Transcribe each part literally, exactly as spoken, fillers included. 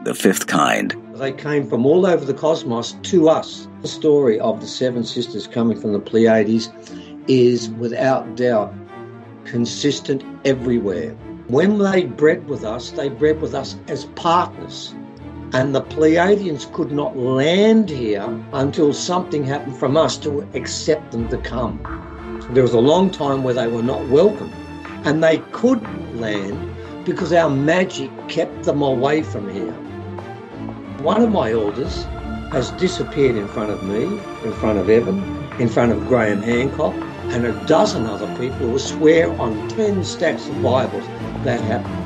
The Fifth Kind. They came from all over the cosmos to us. The story of the seven sisters coming from the Pleiades is without doubt consistent everywhere. When they bred with us, they bred with us as partners. And the Pleiadians could not land here until something happened from us to accept them to come. There was a long time where they were not welcome, and they could land because our magic kept them away from here. One of my elders has disappeared in front of me, in front of Evan, in front of Graham Hancock, and a dozen other people who swear on ten stacks of Bibles that happened.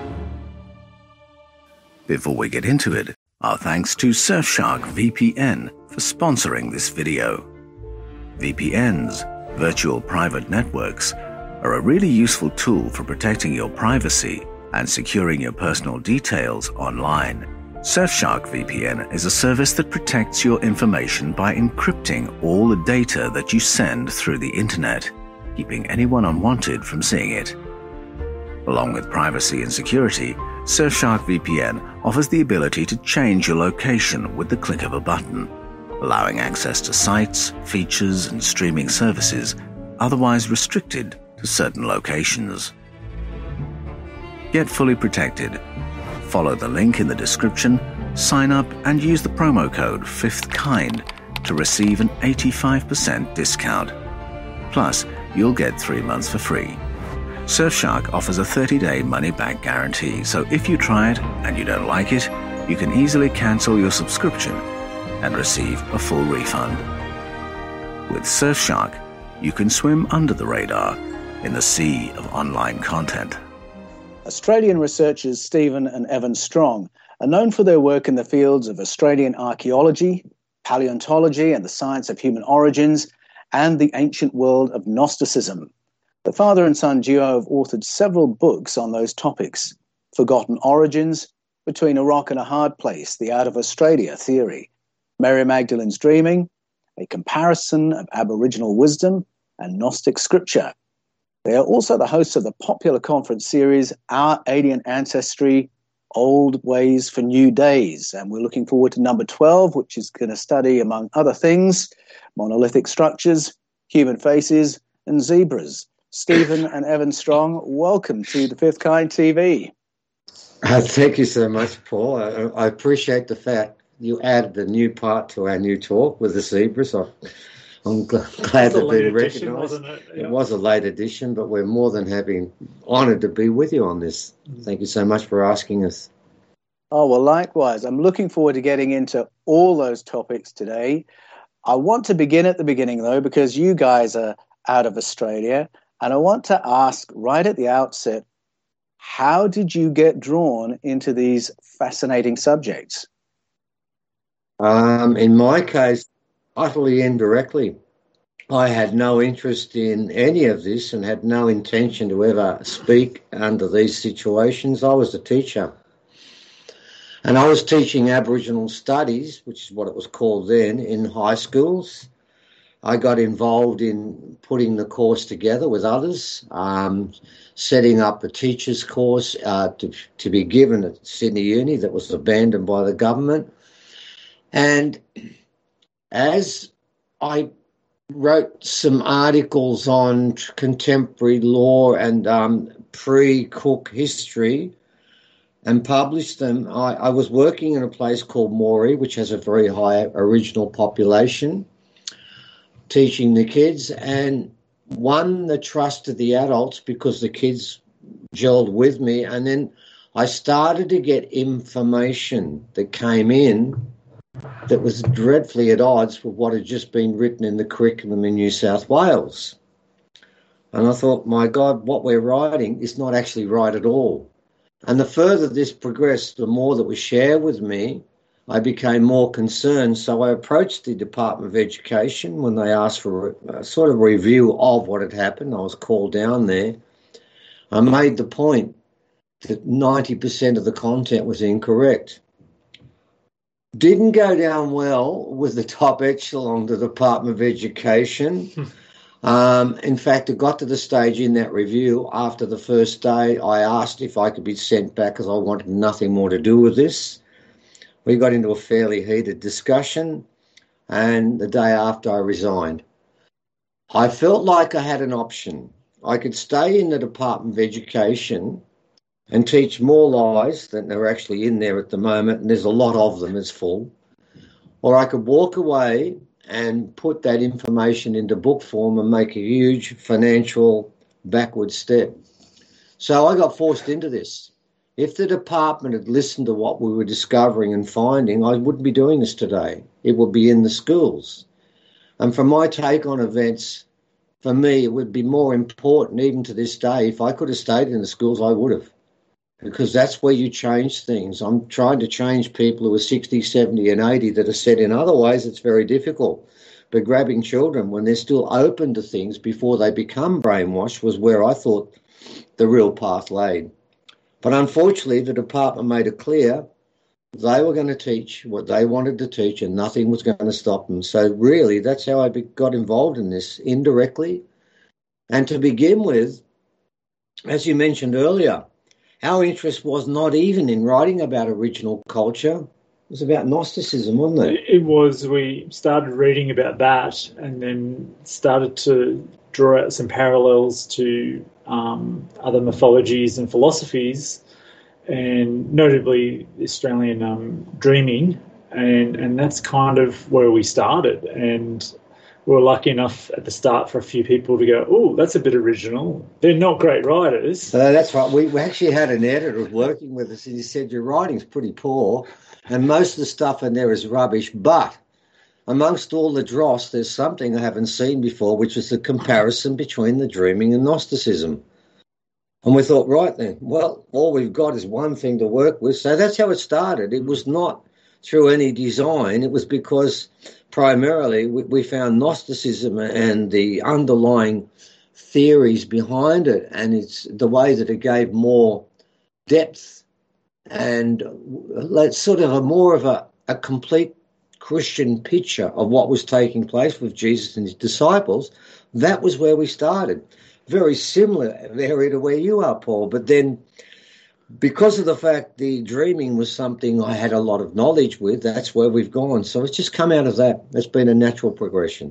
Before we get into it, our thanks to Surfshark V P N for sponsoring this video. V P Ns, virtual private networks, are a really useful tool for protecting your privacy and securing your personal details online. Surfshark V P N is a service that protects your information by encrypting all the data that you send through the internet, keeping anyone unwanted from seeing it. Along with privacy and security, Surfshark V P N offers the ability to change your location with the click of a button, allowing access to sites, features, and streaming services otherwise restricted to certain locations. Get fully protected. Follow the link in the description, sign up, and use the promo code Fifth Kind to receive an eighty-five percent discount. Plus, you'll get three months for free. Surfshark offers a thirty-day money-back guarantee, so if you try it and you don't like it, you can easily cancel your subscription and receive a full refund. With Surfshark, you can swim under the radar in the sea of online content. Australian researchers Stephen and Evan Strong are known for their work in the fields of Australian archaeology, paleontology and the science of human origins, and the ancient world of Gnosticism. The father and son duo have authored several books on those topics: Forgotten Origins, Between a Rock and a Hard Place, the Out of Australia Theory, Mary Magdalene's Dreaming, A Comparison of Aboriginal Wisdom, and Gnostic Scripture. They are also the hosts of the popular conference series Our Alien Ancestry, Old Ways for New Days. And we're looking forward to number twelve, which is going to study, among other things, monolithic structures, human faces, and zebras. Stephen and Evan Strong, welcome to the Fifth Kind T V. Uh, thank you so much, Paul. I, I appreciate the fact you added a new part to our new talk with the zebras. I, I'm gl- glad to be recognised. It? Yeah. It was a late edition, but we're more than happy, honoured to be with you on this. Thank you so much for asking us. Oh, well, likewise. I'm looking forward to getting into all those topics today. I want to begin at the beginning, though, because you guys are out of Australia, and I want to ask right at the outset, how did you get drawn into these fascinating subjects? Um, in my case, utterly indirectly. I had no interest in any of this and had no intention to ever speak under these situations. I was a teacher. And I was teaching Aboriginal studies, which is what it was called then, in high schools. I got involved in putting the course together with others, um, setting up a teacher's course uh, to, to be given at Sydney Uni that was abandoned by the government. And as I wrote some articles on contemporary law and um, pre-Cook history and published them, I, I was working in a place called Moree, which has a very high Aboriginal population, teaching the kids, and won the trust of the adults because the kids gelled with me. And then I started to get information that came in that was dreadfully at odds with what had just been written in the curriculum in New South Wales. And I thought, my God, what we're writing is not actually right at all. And the further this progressed, the more that was shared with me, I became more concerned. So I approached the Department of Education when they asked for a, a sort of review of what had happened. I was called down there. I made the point that ninety percent of the content was incorrect. Didn't go down well with the top echelon of the Department of Education. um, in fact, it got to the stage in that review after the first day, I asked if I could be sent back because I wanted nothing more to do with this. We got into a fairly heated discussion, and the day after I resigned. I felt like I had an option. I could stay in the Department of Education and teach more lies than are actually in there at the moment, and there's a lot of them, it's full. Or I could walk away and put that information into book form and make a huge financial backward step. So I got forced into this. If the department had listened to what we were discovering and finding, I wouldn't be doing this today. It would be in the schools. And from my take on events, for me, it would be more important, even to this day, if I could have stayed in the schools, I would have. Because that's where you change things. I'm trying to change people who are sixty, seventy and eighty that are set in other ways. It's very difficult. But grabbing children when they're still open to things before they become brainwashed was where I thought the real path lay. But unfortunately, the department made it clear they were going to teach what they wanted to teach and nothing was going to stop them. So really, that's how I got involved in this, indirectly. And to begin with, as you mentioned earlier, our interest was not even in writing about original culture. It was about Gnosticism, wasn't it? It was. We started reading about that and then started to draw out some parallels to um, other mythologies and philosophies, and notably Australian um, dreaming. And, and that's kind of where we started. And we were lucky enough at the start for a few people to go, oh, that's a bit original. They're not great writers. Uh, that's right. We, we actually had an editor working with us, and he said, your writing's pretty poor, and most of the stuff in there is rubbish, but amongst all the dross, there's something I haven't seen before, which is the comparison between the dreaming and Gnosticism. And we thought, right then, well, all we've got is one thing to work with. So that's how it started. It was not through any design. It was because primarily we, we found Gnosticism and the underlying theories behind it, and it's the way that it gave more depth and let's sort of a more of a, a complete Christian picture of what was taking place with Jesus and his disciples. That was where we started. Very similar area to where you are, Paul, but then because of the fact the dreaming was something I had a lot of knowledge with, that's where we've gone. So it's just come out of that. It's been a natural progression.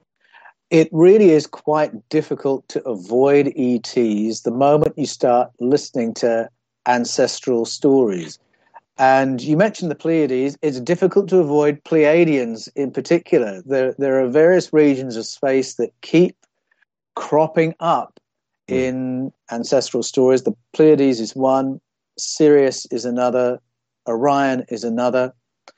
It really is quite difficult to avoid E Ts the moment you start listening to ancestral stories. And you mentioned the Pleiades. It's difficult to avoid Pleiadians in particular. There, there are various regions of space that keep cropping up in ancestral stories. The Pleiades is one, Sirius is another, Orion is another,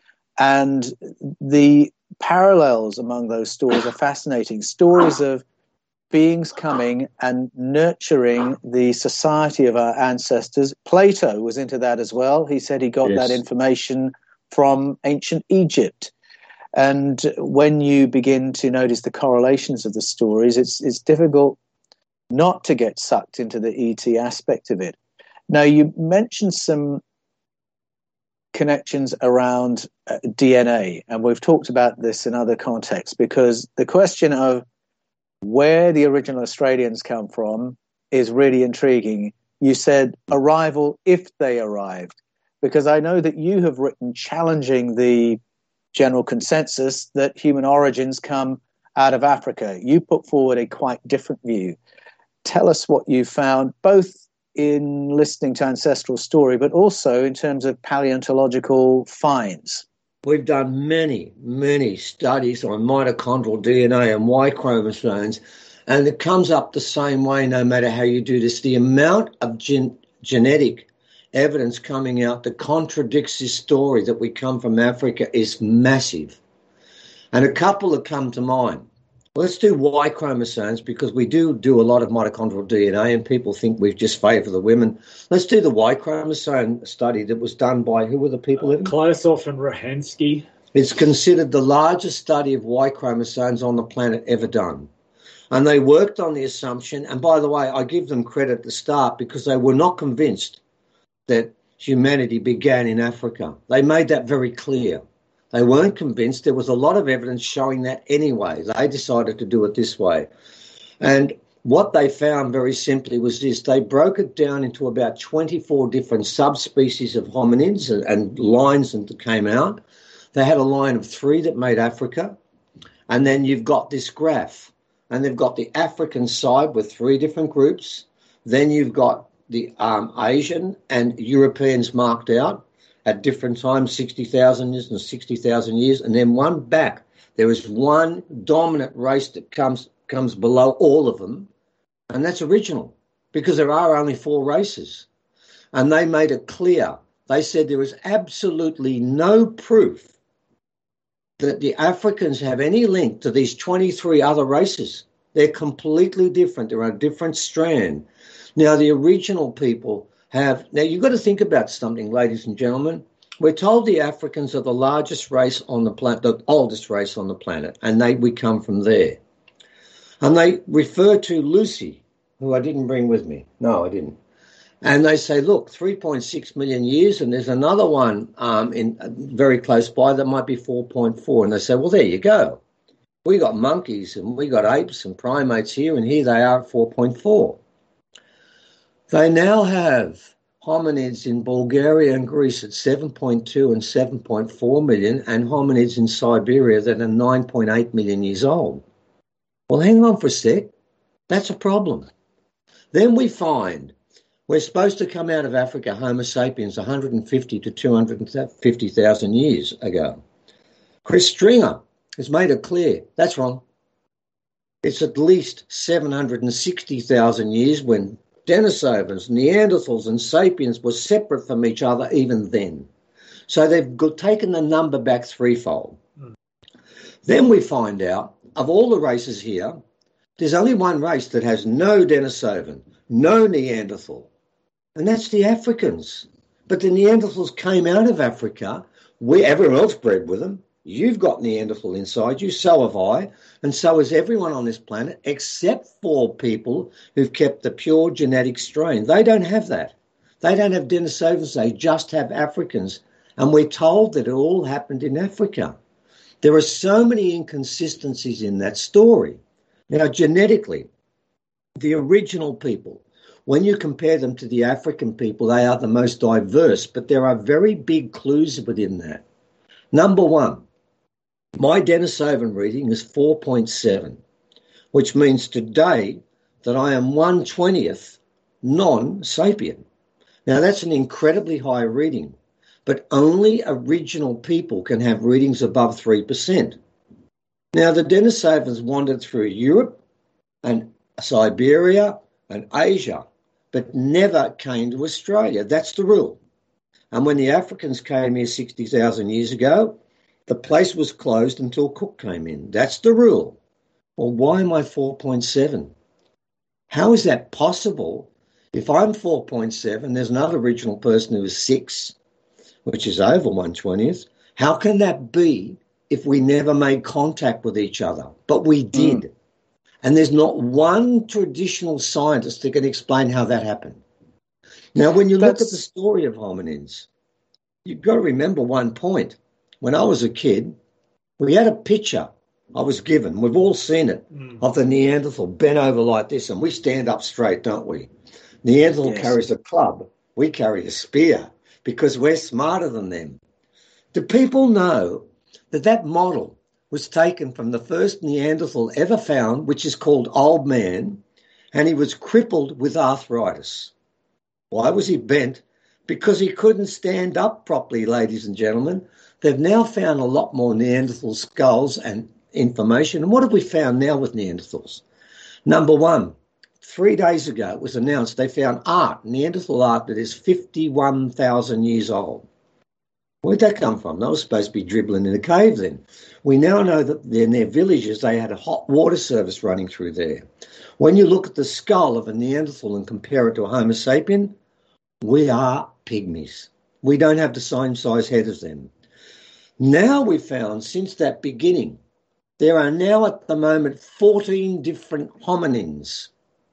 and the parallels among those stories are fascinating. Stories of beings coming and nurturing the society of our ancestors. Plato was into that as well. He said he got Yes. that information from ancient Egypt. And when you begin to notice the correlations of the stories, it's it's difficult not to get sucked into the E T aspect of it. Now, you mentioned some connections around uh, D N A, and we've talked about this in other contexts, because the question of where the original Australians come from is really intriguing. You said arrival, if they arrived, because I know that you have written challenging the general consensus that human origins come out of Africa. You put forward a quite different view. Tell us what you found, both in listening to ancestral story, but also in terms of paleontological finds. We've done many, many studies on mitochondrial D N A and Y chromosomes, and it comes up the same way no matter how you do this. The amount of gen- genetic evidence coming out that contradicts this story that we come from Africa is massive. And a couple that come to mind. Let's do Y chromosomes, because we do do a lot of mitochondrial D N A and people think we just favour the women. Let's do the Y chromosome study that was done by, who were the people? Uh, Klaeshoff and Rahansky. It's considered the largest study of Y chromosomes on the planet ever done. And they worked on the assumption, and by the way, I give them credit at the start because they were not convinced that humanity began in Africa. They made that very clear. They weren't convinced. There was a lot of evidence showing that anyway. They decided to do it this way. And what they found very simply was this. They broke it down into about twenty-four different subspecies of hominids and, and lines that came out. They had a line of three that made Africa. And then you've got this graph. And they've got the African side with three different groups. Then you've got the um, Asian and Europeans marked out at different times, sixty thousand years and sixty thousand years. And then one back. There is one dominant race that comes comes below all of them. And that's original, because there are only four races. And they made it clear. They said there is absolutely no proof that the Africans have any link to these twenty-three other races. They're completely different. They're on a different strand. Now, the original people have... Now, you've got to think about something, ladies and gentlemen. We're told the Africans are the largest race on the planet, the oldest race on the planet, and they we come from there. And they refer to Lucy, who I didn't bring with me. No, I didn't. And they say, look, three point six million years, and there's another one um, in uh, very close by that might be four point four. And they say, well, there you go. We got monkeys and we got apes and primates here, and here they are at four point four. They now have hominids in Bulgaria and Greece at seven point two and seven point four million, and hominids in Siberia that are nine point eight million years old. Well, hang on for a sec. That's a problem. Then we find we're supposed to come out of Africa, Homo sapiens, one hundred fifty to two hundred fifty thousand years ago. Chris Stringer has made it clear. That's wrong. It's at least seven hundred sixty thousand years when Denisovans, Neanderthals and Sapiens were separate from each other even then. So they've got, taken the number back threefold. Mm. Then we find out, of all the races here, there's only one race that has no Denisovan, no Neanderthal, and that's the Africans. But the Neanderthals came out of Africa, where everyone else bred with them. You've got Neanderthal inside you, so have I, and so has everyone on this planet, except for people who've kept the pure genetic strain. They don't have that. They don't have Denisovans, they just have Africans. And we're told that it all happened in Africa. There are so many inconsistencies in that story. Now, genetically, the original people, when you compare them to the African people, they are the most diverse, but there are very big clues within that. Number one, my Denisovan reading is four point seven, which means today that I am one twentieth non-sapien. Now, that's an incredibly high reading, but only original people can have readings above three percent. Now, the Denisovans wandered through Europe and Siberia and Asia, but never came to Australia. That's the rule. And when the Africans came here sixty thousand years ago, the place was closed until Cook came in. That's the rule. Well, why am I four point seven? How is that possible? If I'm four point seven, there's another original person who is six, which is over one twentieth. How can that be if we never made contact with each other? But we did. Mm. And there's not one traditional scientist that can explain how that happened. Now, when you That's... look at the story of hominids, you've got to remember one point. When I was a kid, we had a picture I was given. We've all seen it, mm. of the Neanderthal bent over like this, and we stand up straight, don't we? Neanderthal yes. carries a club. We carry a spear because we're smarter than them. Do people know that that model was taken from the first Neanderthal ever found, which is called Old Man, and he was crippled with arthritis? Why was he bent? Because he couldn't stand up properly, ladies and gentlemen. They've now found a lot more Neanderthal skulls and information. And what have we found now with Neanderthals? Number one, three days ago it was announced they found art, Neanderthal art, that is fifty-one thousand years old. Where'd that come from? They were supposed to be dribbling in a cave then. We now know that in their villages they had a hot water service running through there. When you look at the skull of a Neanderthal and compare it to a Homo sapien, we are pygmies. We don't have the same size head as them. Now we've found, since that beginning, there are now at the moment fourteen different hominins.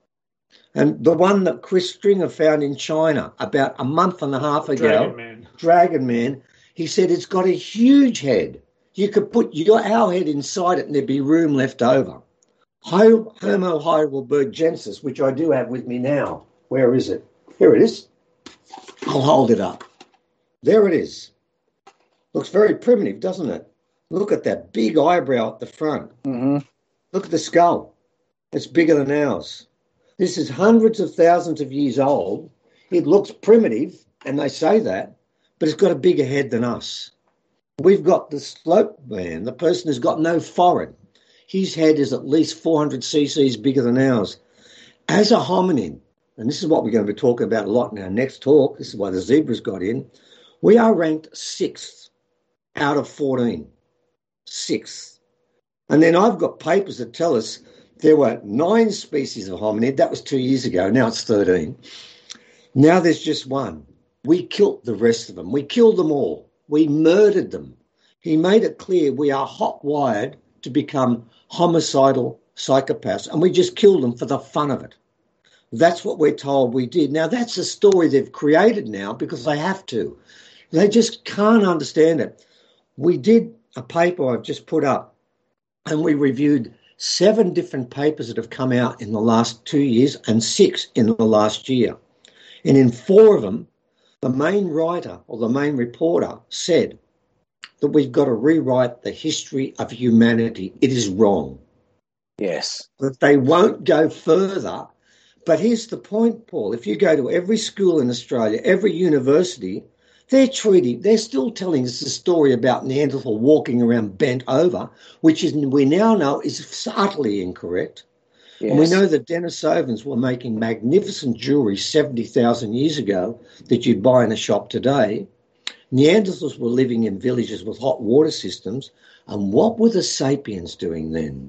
And the one that Chris Stringer found in China about a month and a half ago, Dragon Man, Dragon Man, he said it's got a huge head. You could put your our head inside it and there'd be room left over. Homo heidelbergensis, which I do have with me now. Where is it? Here it is. I'll hold it up. There it is. Looks very primitive, doesn't it? Look at that big eyebrow at the front. Mm-hmm. Look at the skull. It's bigger than ours. This is hundreds of thousands of years old. It looks primitive, and they say that, but it's got a bigger head than us. We've got the slope man, the person who's got no forehead. His head is at least four hundred cc's bigger than ours. As a hominin, and this is what we're going to be talking about a lot in our next talk, this is why the zebras got in, we are ranked sixth out of fourteen. Sixth. And then I've got papers that tell us there were nine species of hominid. That was two years ago. Now it's thirteen. Now there's just one. We killed the rest of them. We killed them all. We murdered them. He made it clear we are hot-wired to become homicidal psychopaths, and we just killed them for the fun of it. That's what we're told we did. Now, that's a story they've created now because they have to. They just can't understand it. We did a paper I've just put up, and we reviewed seven different papers that have come out in the last two years and six in the last year. And in four of them, the main writer or the main reporter said that we've got to rewrite the history of humanity. It is wrong. Yes. That they won't go further. But here's the point, Paul. If you go to every school in Australia, every university, they're treating, they're still telling us the story about Neanderthal walking around bent over, which is, we now know is utterly incorrect. Yes. And we know that Denisovans were making magnificent jewellery seventy thousand years ago that you'd buy in a shop today. Neanderthals were living in villages with hot water systems. And what were the sapiens doing then?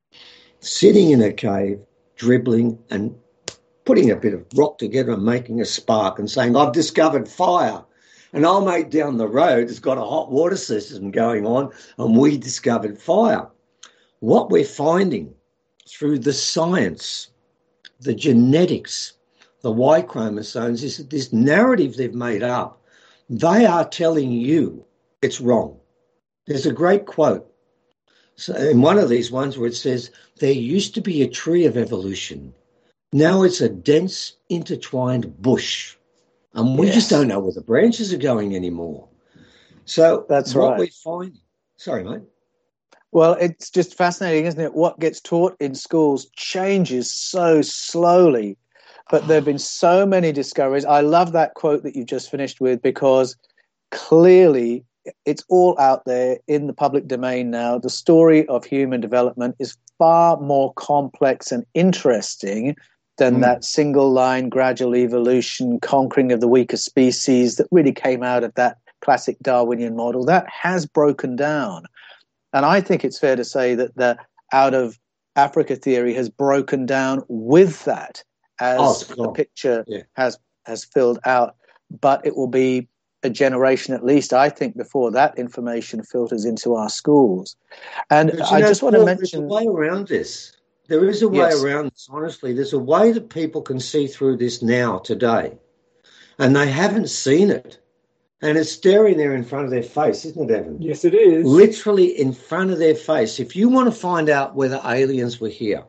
Sitting in a cave, dribbling and putting a bit of rock together and making a spark and saying, I've discovered fire. And our mate down the road has got a hot water system going on and we discovered fire. What we're finding through the science, the genetics, the Y chromosomes, is that this narrative they've made up, they are telling you it's wrong. There's a great quote so in one of these ones where it says, there used to be a tree of evolution. Now it's a dense, intertwined bush. And we yes. just don't know where the branches are going anymore. So that's what right. we find. Sorry, mate. Well, it's just fascinating, isn't it? What gets taught in schools changes so slowly. But there have been so many discoveries. I love that quote that you just finished with because clearly it's all out there in the public domain now. The story of human development is far more complex and interesting than mm. that single line gradual evolution, conquering of the weaker species that really came out of that classic Darwinian model. That has broken down. And I think it's fair to say that the out of Africa theory has broken down with that as oh, cool. the picture yeah. has has filled out. But it will be a generation at least, I think, before that information filters into our schools. And I know, just want Paul, to mention... There's a way around this. There is a way yes. around this, honestly. There's a way that people can see through this now, today. And they haven't seen it. And it's staring there in front of their face, isn't it, Evan? Yes, it is. Literally in front of their face. If you want to find out whether aliens were here,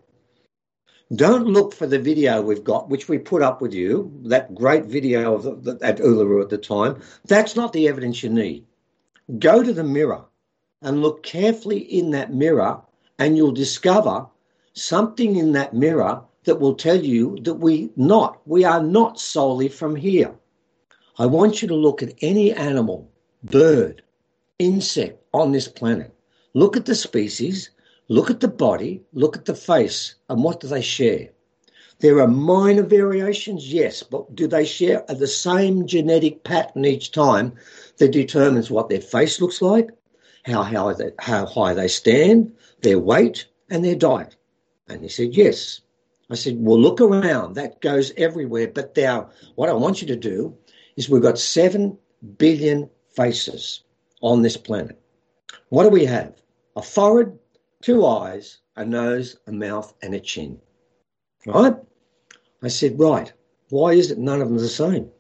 don't look for the video we've got, which we put up with you, that great video of the, the, at Uluru at the time. That's not the evidence you need. Go to the mirror and look carefully in that mirror and you'll discover something in that mirror that will tell you that we not, we are not solely from here. I want you to look at any animal, bird, insect on this planet. Look at the species, look at the body, look at the face, and what do they share? There are minor variations, yes, but do they share the same genetic pattern each time that determines what their face looks like, how, how, they, how high they stand, their weight, and their diet? And he said, yes. I said, well, look around. That goes everywhere. But now what I want you to do is we've got seven billion faces on this planet. What do we have? A forehead, two eyes, a nose, a mouth, and a chin. Right? I said, right, why is it none of them are the same?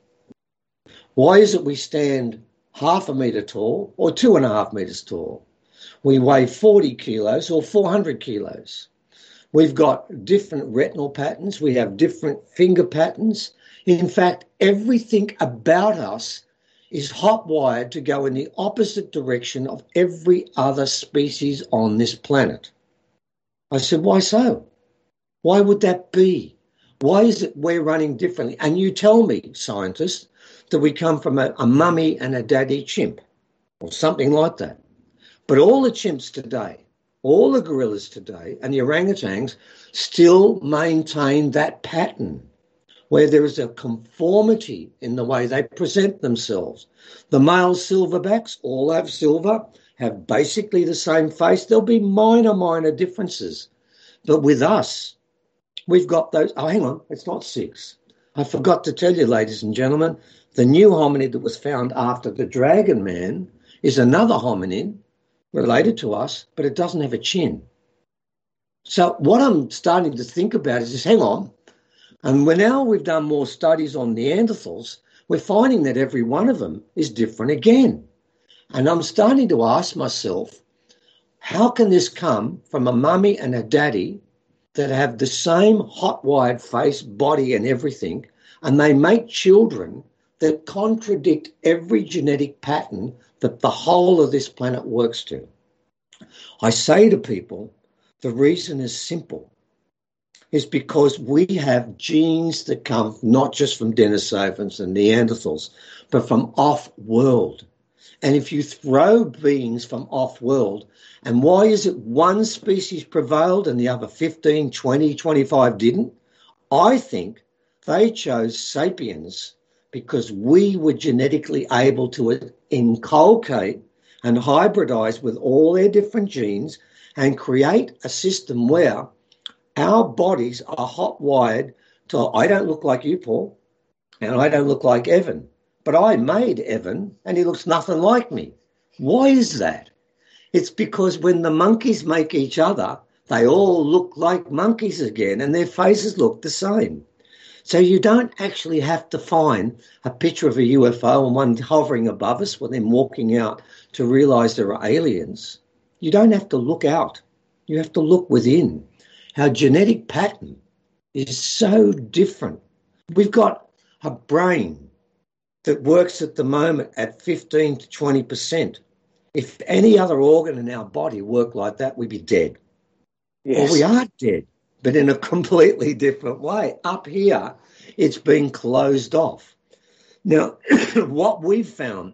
Why is it we stand half a metre tall or two and a half metres tall? We weigh forty kilos or four hundred kilos. We've got different retinal patterns. We have different finger patterns. In fact, everything about us is hot-wired to go in the opposite direction of every other species on this planet. I said, why so? Why would that be? Why is it we're running differently? And you tell me, scientists, that we come from a, a mummy and a daddy chimp or something like that. But all the chimps today, all the gorillas today and the orangutans still maintain that pattern where there is a conformity in the way they present themselves. The male silverbacks all have silver, have basically the same face. There'll be minor, minor differences. But with us, we've got those. Oh, hang on, it's not six. I forgot to tell you, ladies and gentlemen, the new hominid that was found after the dragon man is another hominid related to us, but it doesn't have a chin. So what I'm starting to think about is, just hang on, and when now we've done more studies on Neanderthals, we're finding that every one of them is different again. And I'm starting to ask myself, how can this come from a mummy and a daddy that have the same hot-wired face, body and everything, and they make children that contradict every genetic pattern that the whole of this planet works to? I say to people, the reason is simple. Is because we have genes that come not just from Denisovans and Neanderthals, but from off-world. And if you throw beings from off-world, and why is it one species prevailed and the other fifteen, twenty, twenty-five didn't? I think they chose sapiens because we were genetically able to inculcate and hybridize with all their different genes and create a system where our bodies are hot-wired to, I don't look like you, Paul, and I don't look like Evan, but I made Evan and he looks nothing like me. Why is that? It's because when the monkeys make each other, they all look like monkeys again and their faces look the same. So you don't actually have to find a picture of a U F O and one hovering above us when they're walking out to realize there are aliens. You don't have to look out. You have to look within. Our genetic pattern is so different. We've got a brain that works at the moment at fifteen to twenty percent. If any other organ in our body worked like that, we'd be dead. Yes. Well, we are dead, but in a completely different way. Up here, it's been closed off. Now, what we've found,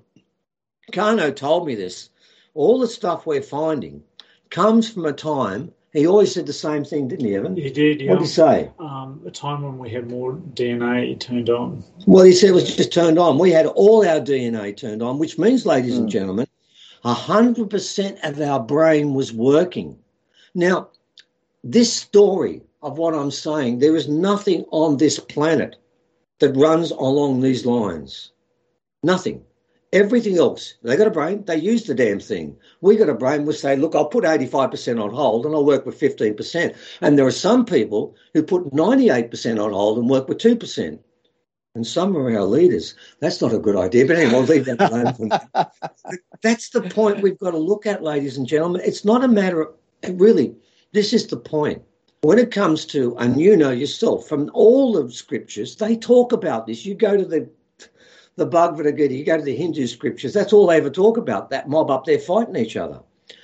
Kano told me this, all the stuff we're finding comes from a time. He always said the same thing, didn't he, Evan? He did, yeah. What did he say? Um, a time when we had more D N A turned on. Well, he said it was just turned on. We had all our D N A turned on, which means, ladies mm. and gentlemen, one hundred percent of our brain was working. Now, this story of what I'm saying, there is nothing on this planet that runs along these lines. Nothing. Everything else, they got a brain, they use the damn thing. We got a brain, we'll say, look, I'll put eighty-five percent on hold and I'll work with fifteen percent. And there are some people who put ninety-eight percent on hold and work with two percent. And some of our leaders, that's not a good idea. But anyway, we'll leave that alone. That's the point we've got to look at, ladies and gentlemen. It's not a matter of, really, this is the point. When it comes to, and you know yourself, from all the scriptures, they talk about this. You go to the the Bhagavad Gita, you go to the Hindu scriptures, that's all they ever talk about, that mob up there fighting each other.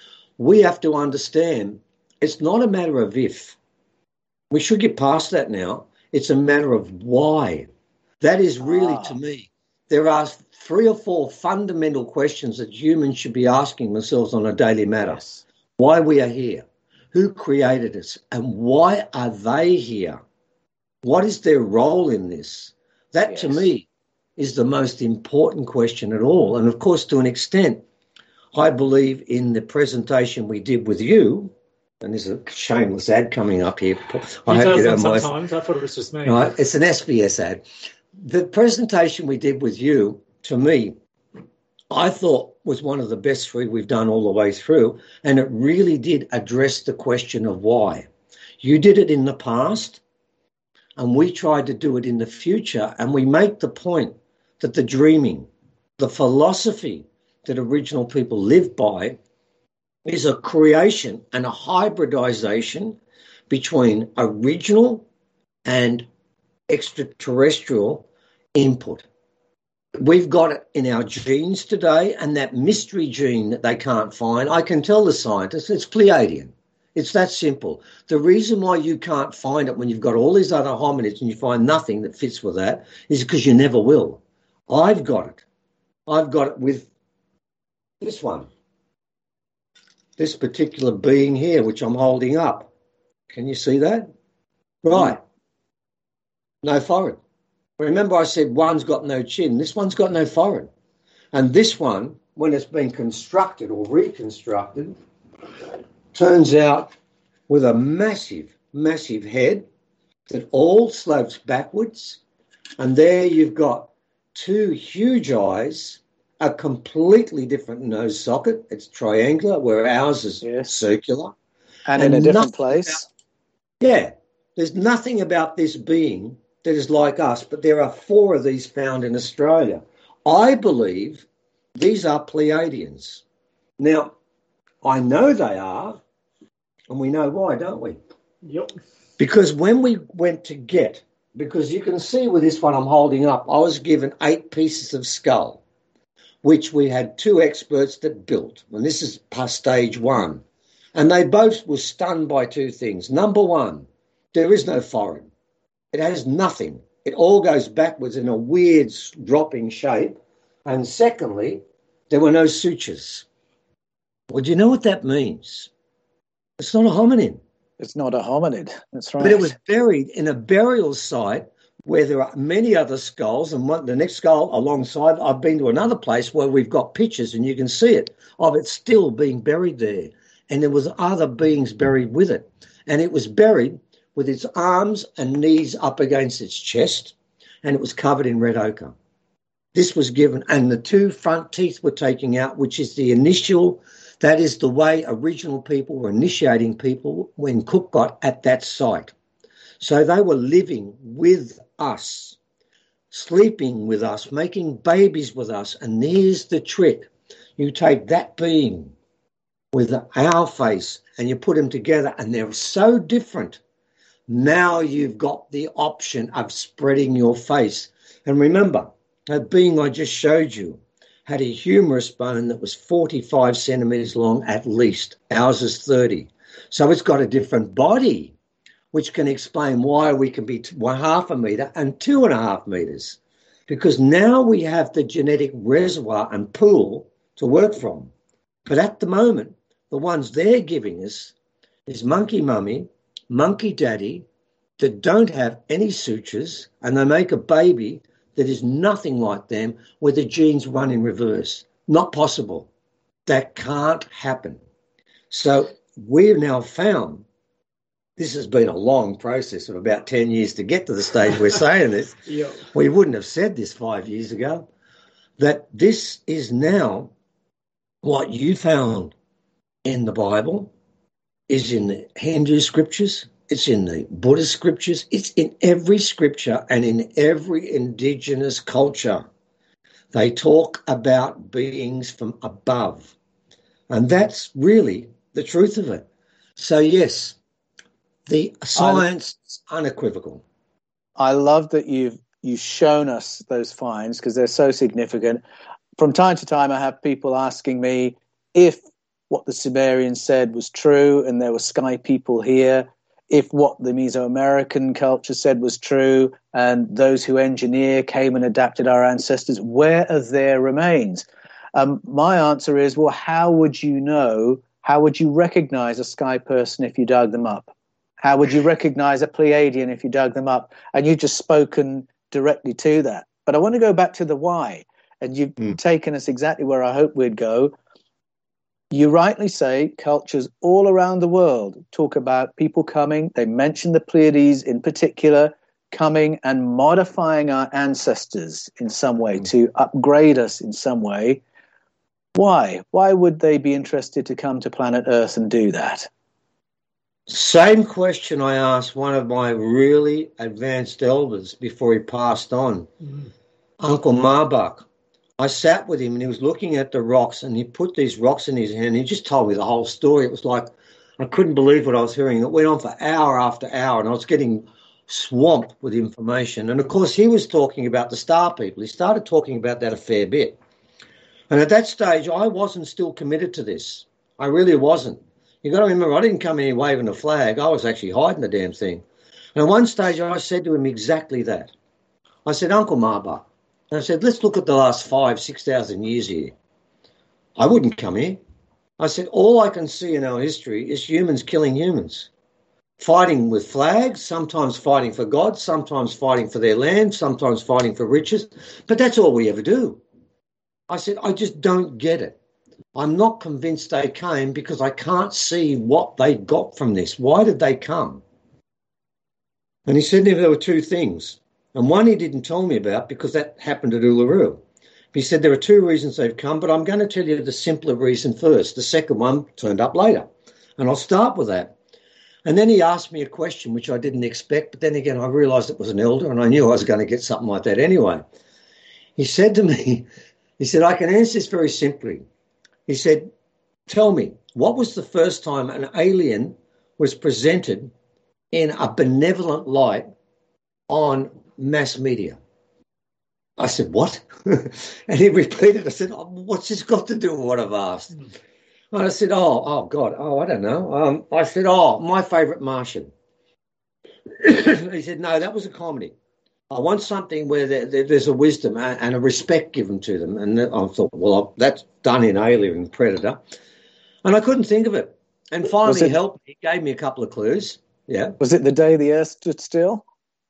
We have to understand it's not a matter of if. We should get past that now. It's a matter of why. That is really, ah. to me, there are three or four fundamental questions that humans should be asking themselves on a daily matter. Yes. Why we are here, who created us, and why are they here? What is their role in this? That, yes. to me, is the most important question at all. And, of course, to an extent, I believe in the presentation we did with you, and there's a shameless ad coming up here. I hope you don't mind. Sometimes. I thought it was just me. Right, it's an S B S ad. The presentation we did with you, to me, I thought was one of the best three we've done all the way through, and it really did address the question of why. You did it in the past, and we tried to do it in the future, and we make the point that the dreaming, the philosophy that original people lived by is a creation and a hybridization between original and extraterrestrial input. We've got it in our genes today, and that mystery gene that they can't find, I can tell the scientists it's Pleiadian. It's that simple. The reason why you can't find it when you've got all these other hominids and you find nothing that fits with that is because you never will. I've got it. I've got it with this one. This particular being here, which I'm holding up. Can you see that? Right. No forehead. Remember I said one's got no chin. This one's got no forehead. And this one, when it's been constructed or reconstructed, turns out with a massive, massive head that all slopes backwards. And there you've got two huge eyes, a completely different nose socket. It's triangular, where ours is yes. circular. And, and in a different place. About, yeah. There's nothing about this being that is like us, but there are four of these found in Australia. I believe these are Pleiadians. Now, I know they are, and we know why, don't we? Yep. Because when we went to get, because you can see with this one I'm holding up, I was given eight pieces of skull, which we had two experts that built, and this is past stage one. And they both were stunned by two things. Number one, there is no forehead. It has nothing. It all goes backwards in a weird dropping shape. And secondly, there were no sutures. Well, do you know what that means? It's not a hominid. It's not a hominid. That's right. But it was buried in a burial site where there are many other skulls. And one, the next skull alongside, I've been to another place where we've got pictures and you can see it, of it still being buried there. And there was other beings buried with it. And it was buried with its arms and knees up against its chest, and it was covered in red ochre. This was given, and the two front teeth were taken out, which is the initial, that is the way original people were initiating people when Cook got at that site. So they were living with us, sleeping with us, making babies with us, and here's the trick. You take that being with our face and you put them together, and they're so different. Now you've got the option of spreading your face. And remember, that being I just showed you had a humerus bone that was forty-five centimetres long at least. Ours is thirty. So it's got a different body, which can explain why we can be one half a metre and two and a half metres. Because now we have the genetic reservoir and pool to work from. But at the moment, the ones they're giving us is monkey mummy, monkey daddy, that don't have any sutures, and they make a baby that is nothing like them, where the genes run in reverse. Not possible. That can't happen. So we've now found, this has been a long process of about ten years to get to the stage we're saying this. Yep. We wouldn't have said this five years ago, that this is now what you found in the Bible, is in the Hindu scriptures, it's in the Buddhist scriptures, it's in every scripture and in every indigenous culture. They talk about beings from above. And that's really the truth of it. So, yes, the science is unequivocal. I love that you've you've shown us those finds because they're so significant. From time to time, I have people asking me if what the Sumerians said was true and there were sky people here, if what the Mesoamerican culture said was true and those who engineer came and adapted our ancestors, where are their remains? Um, my answer is, well, how would you know, how would you recognize a sky person if you dug them up? How would you recognize a Pleiadian if you dug them up? And you've just spoken directly to that. But I want to go back to the why, and you've mm. taken us exactly where I hoped we'd go. You rightly say cultures all around the world talk about people coming. They mention the Pleiades in particular, coming and modifying our ancestors in some way, mm. to upgrade us in some way. Why? Why would they be interested to come to planet Earth and do that? Same question I asked one of my really advanced elders before he passed on, mm. Uncle Marbach. I sat with him and he was looking at the rocks and he put these rocks in his hand and he just told me the whole story. It was like I couldn't believe what I was hearing. It went on for hour after hour, and I was getting swamped with information. And, of course, he was talking about the star people. He started talking about that a fair bit. And at that stage, I wasn't still committed to this. I really wasn't. You've got to remember, I didn't come in here waving a flag. I was actually hiding the damn thing. And at one stage, I said to him exactly that. I said, Uncle Marba, and I said, let's look at the last five, six thousand years here. I wouldn't come here. I said, all I can see in our history is humans killing humans, fighting with flags, sometimes fighting for God, sometimes fighting for their land, sometimes fighting for riches. But that's all we ever do. I said, I just don't get it. I'm not convinced they came because I can't see what they got from this. Why did they come? And he said there were two things. And one he didn't tell me about because that happened at Uluru. He said there are two reasons they've come, but I'm going to tell you the simpler reason first. The second one turned up later, and I'll start with that. And then he asked me a question which I didn't expect, but then again I realised it was an elder, and I knew I was going to get something like that anyway. He said to me, he said, I can answer this very simply. He said, tell me, what was the first time an alien was presented in a benevolent light on mass media? I said, what? And he repeated, I said, oh, what's this got to do with what I've asked? And I said, oh, oh, God, oh, I don't know. Um, I said, oh, my favourite Martian. He said, no, that was a comedy. I want something where there, there, there's a wisdom and, and a respect given to them. And I thought, well, that's done in Alien and Predator. And I couldn't think of it. And finally, he helped me. He gave me a couple of clues. Yeah. Was it The Day the Earth Stood Still?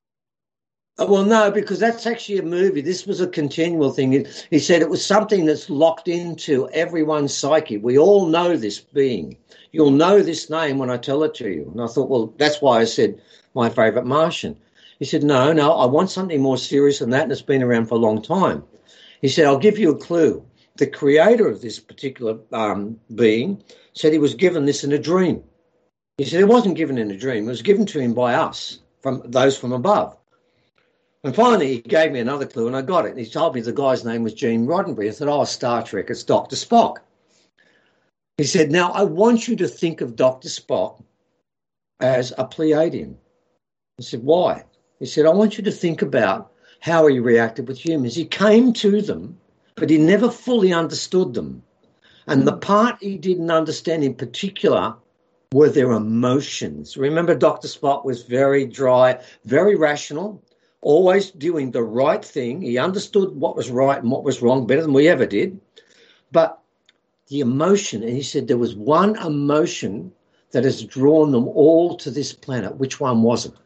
Well, no, because that's actually a movie. This was a continual thing. He said it was something that's locked into everyone's psyche. We all know this being. You'll know this name when I tell it to you. And I thought, well, that's why I said my favourite Martian. He said, no, no, I want something more serious than that, and it's been around for a long time. He said, I'll give you a clue. The creator of this particular um, being said he was given this in a dream. He said it wasn't given in a dream. It was given to him by us, from those from above. And finally, he gave me another clue, and I got it. And he told me the guy's name was Gene Roddenberry. I said, oh, Star Trek, it's Doctor Spock. He said, now, I want you to think of Doctor Spock as a Pleiadian. I said, why? He said, I want you to think about how he reacted with humans. He came to them, but he never fully understood them. And the part he didn't understand in particular were their emotions. Remember, Doctor Spock was very dry, very rational, always doing the right thing. He understood what was right and what was wrong better than we ever did. But the emotion, and he said there was one emotion that has drawn them all to this planet. Which one was it?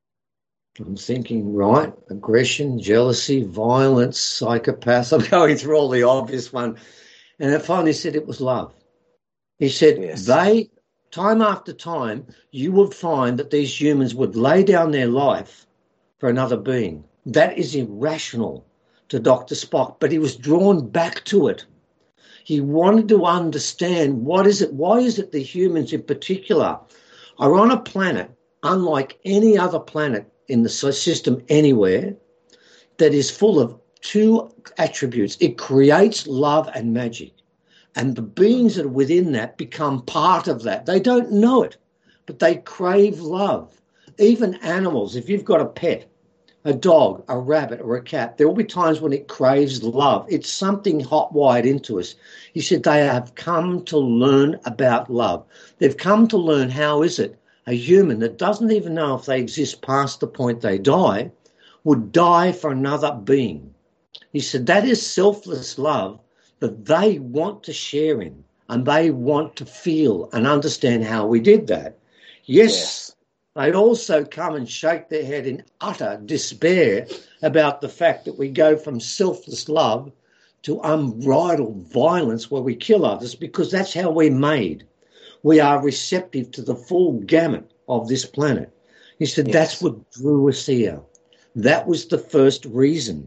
I'm thinking, right, aggression, jealousy, violence, psychopaths. I'm going through all the obvious one. And it finally said it was love. He said yes. They, time after time, you would find that these humans would lay down their life for another being. That is irrational to Doctor Spock, but he was drawn back to it. He wanted to understand what is it, why is it the humans in particular are on a planet unlike any other planet in the system anywhere that is full of two attributes. It creates love and magic. And the beings that are within that become part of that. They don't know it, but they crave love. Even animals, if you've got a pet, a dog, a rabbit, or a cat, there will be times when it craves love. It's something hot-wired into us. He said they have come to learn about love. They've come to learn how is it a human that doesn't even know if they exist past the point they die would die for another being. He said that is selfless love that they want to share in, and they want to feel and understand how we did that. Yes. yes. They'd also come and shake their head in utter despair about the fact that we go from selfless love to unbridled violence where we kill others, because that's how we're made. We are receptive to the full gamut of this planet. He said yes. That's what drew us here. That was the first reason.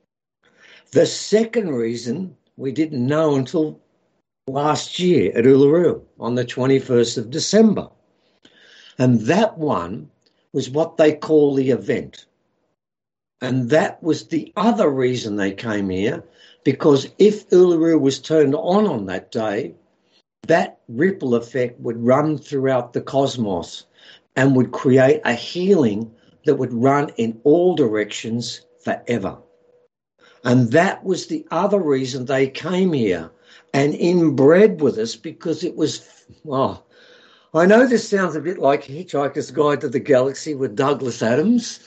The second reason we didn't know until last year at Uluru on the twenty-first of December. And that one was what they call the event. And that was the other reason they came here, because if Uluru was turned on on that day, that ripple effect would run throughout the cosmos and would create a healing that would run in all directions forever. And that was the other reason they came here and inbred with us, because it was, well, I know this sounds a bit like Hitchhiker's Guide to the Galaxy with Douglas Adams.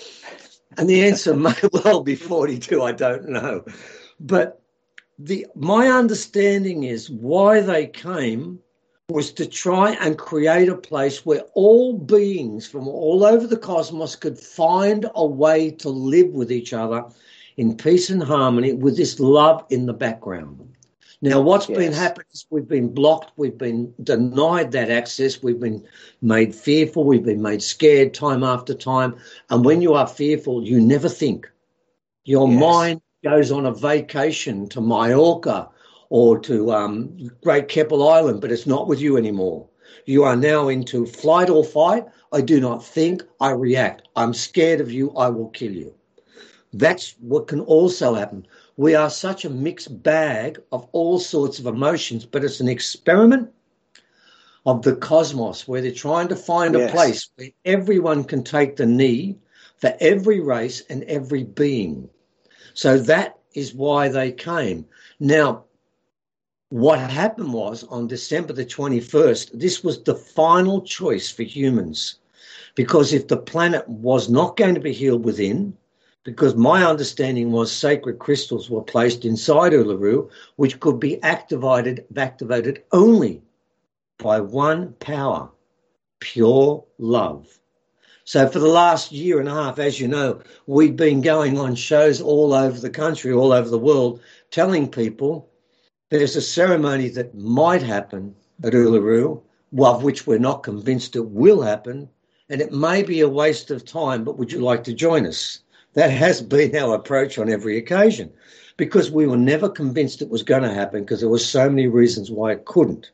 And the answer may well be forty-two, I don't know. But the my understanding is why they came was to try and create a place where all beings from all over the cosmos could find a way to live with each other in peace and harmony with this love in the background. Now, what's yes. been happening is we've been blocked, we've been denied that access, we've been made fearful, we've been made scared time after time. And when you are fearful, you never think. Your yes. mind goes on a vacation to Mallorca or to um, Great Keppel Island, but it's not with you anymore. You are now into flight or fight. I do not think, I react. I'm scared of you, I will kill you. That's what can also happen. We are such a mixed bag of all sorts of emotions, but it's an experiment of the cosmos where they're trying to find yes. a place where everyone can take the knee for every race and every being. So that is why they came. Now, what happened was on December the twenty-first, this was the final choice for humans, because if the planet was not going to be healed within, because my understanding was sacred crystals were placed inside Uluru, which could be activated, activated only by one power, pure love. So for the last year and a half, as you know, we've been going on shows all over the country, all over the world, telling people there's a ceremony that might happen at Uluru, of which we're not convinced it will happen, and it may be a waste of time, but would you like to join us? That has been our approach on every occasion, because we were never convinced it was going to happen because there were so many reasons why it couldn't.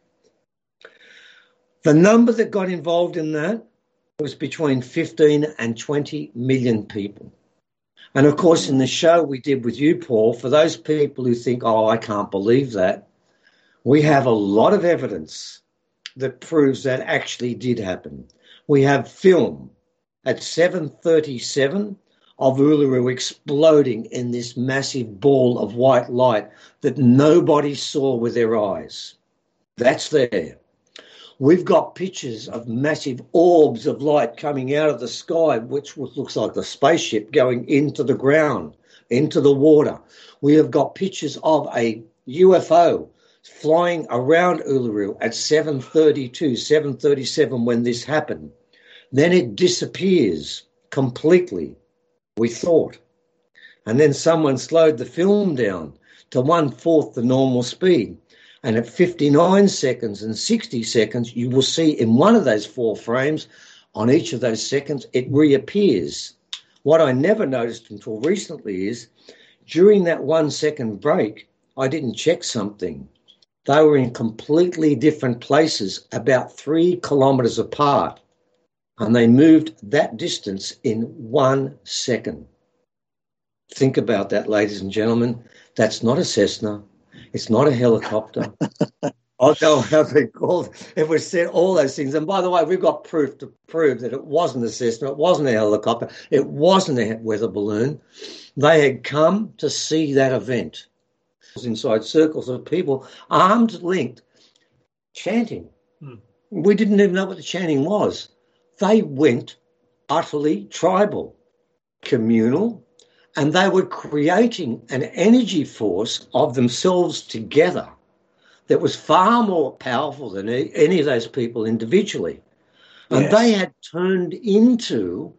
The number that got involved in that was between fifteen and twenty million people. And, of course, in the show we did with you, Paul, for those people who think, oh, I can't believe that, we have a lot of evidence that proves that actually did happen. We have film at seven thirty-seven of Uluru exploding in this massive ball of white light that nobody saw with their eyes. That's there. We've got pictures of massive orbs of light coming out of the sky, which looks like the spaceship going into the ground, into the water. We have got pictures of a U F O flying around Uluru at seven thirty-two, seven thirty-seven when this happened. Then it disappears completely, we thought. And then someone slowed the film down to one-fourth the normal speed. And at fifty-nine seconds and sixty seconds, you will see in one of those four frames, on each of those seconds, it reappears. What I never noticed until recently is, during that one-second break, I didn't check something. They were in completely different places, about three kilometres apart, and they moved that distance in one second. Think about that, ladies and gentlemen. That's not a Cessna. It's not a helicopter. I don't know how they called it. It was said all those things. And by the way, we've got proof to prove that it wasn't a Cessna, it wasn't a helicopter, it wasn't a weather balloon. They had come to see that event. It was inside circles of people, arms linked, chanting. Hmm. We didn't even know what the chanting was. They went utterly tribal, communal, and they were creating an energy force of themselves together that was far more powerful than any of those people individually. And yes. They had turned into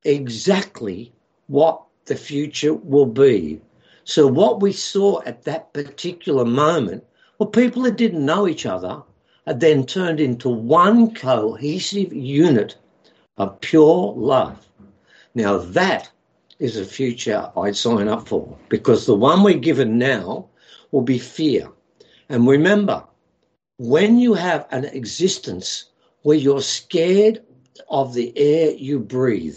exactly what the future will be. So what we saw at that particular moment, well, people that didn't know each other had then turned into one cohesive unit of pure love. Now that is a future I'd sign up for, because the one we're given now will be fear. And remember, when you have an existence where you're scared of the air you breathe,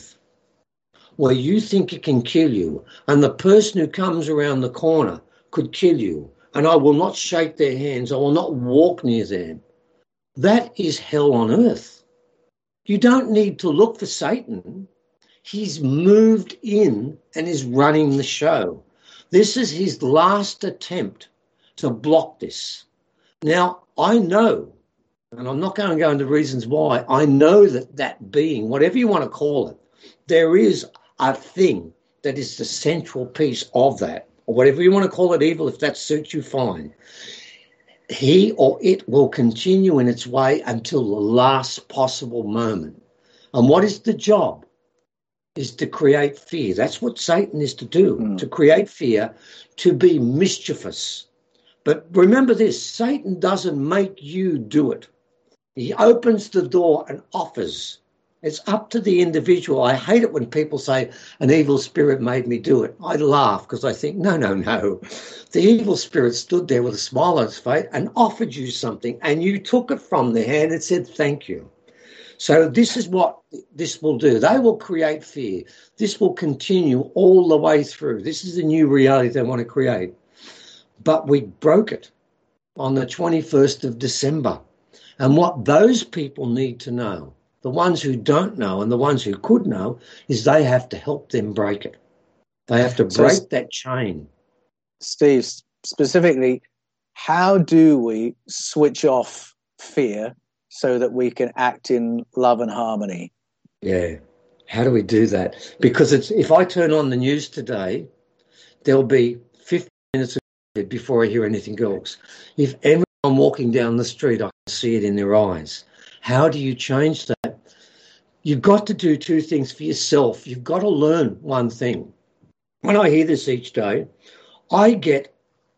where you think it can kill you, and the person who comes around the corner could kill you, and I will not shake their hands. I will not walk near them. That is hell on earth. You don't need to look for Satan. He's moved in and is running the show. This is his last attempt to block this. Now, I know, and I'm not going to go into reasons why, I know that that being, whatever you want to call it, there is a thing that is the central piece of that, or whatever you want to call it, evil, if that suits you, fine. He or it will continue in its way until the last possible moment. And what is the job? Is to create fear. That's what Satan is to do, mm. to create fear, to be mischievous. But remember this, Satan doesn't make you do it. He opens the door and offers. It's up to the individual. I hate it when people say, an evil spirit made me do it. I laugh because I think, no, no, no. The evil spirit stood there with a smile on its face and offered you something, and you took it from their hand and said, thank you. So this is what this will do. They will create fear. This will continue all the way through. This is the new reality they want to create. But we broke it on the twenty-first of December. And what those people need to know, the ones who don't know and the ones who could know, is they have to help them break it. They have to break so, that chain. Steve, specifically, how do we switch off fear so that we can act in love and harmony? Yeah. How do we do that? Because it's if I turn on the news today, there'll be fifteen minutes of it before I hear anything else. If everyone walking down the street, I can see it in their eyes. How do you change that? You've got to do two things for yourself. You've got to learn one thing. When I hear this each day, I get,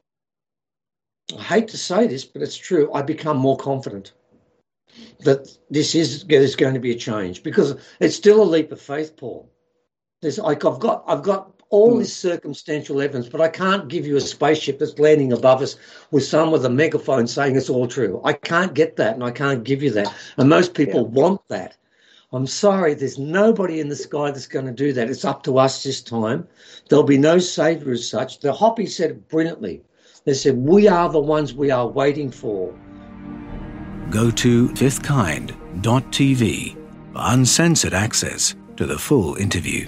I hate to say this, but it's true, I become more confident that this is there's going to be a change, because it's still a leap of faith, Paul. There's like I've got I've got all mm. this circumstantial evidence, but I can't give you a spaceship that's landing above us with someone with a megaphone saying it's all true. I can't get that, and I can't give you that. And most people yeah. want that. I'm sorry, there's nobody in the sky that's going to do that. It's up to us this time. There'll be no saviour as such. The Hopi said it brilliantly. They said, we are the ones we are waiting for. Go to fifth kind dot t v for uncensored access to the full interview.